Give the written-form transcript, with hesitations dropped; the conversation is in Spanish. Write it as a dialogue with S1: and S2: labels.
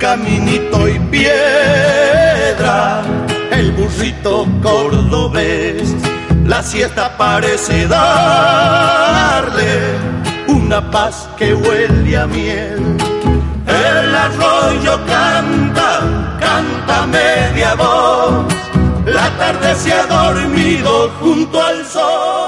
S1: caminito y piedra, el burrito cordobés, la siesta parece darle una paz que huele a miel. El arroyo canta, canta media voz, la tarde se ha dormido junto al sol.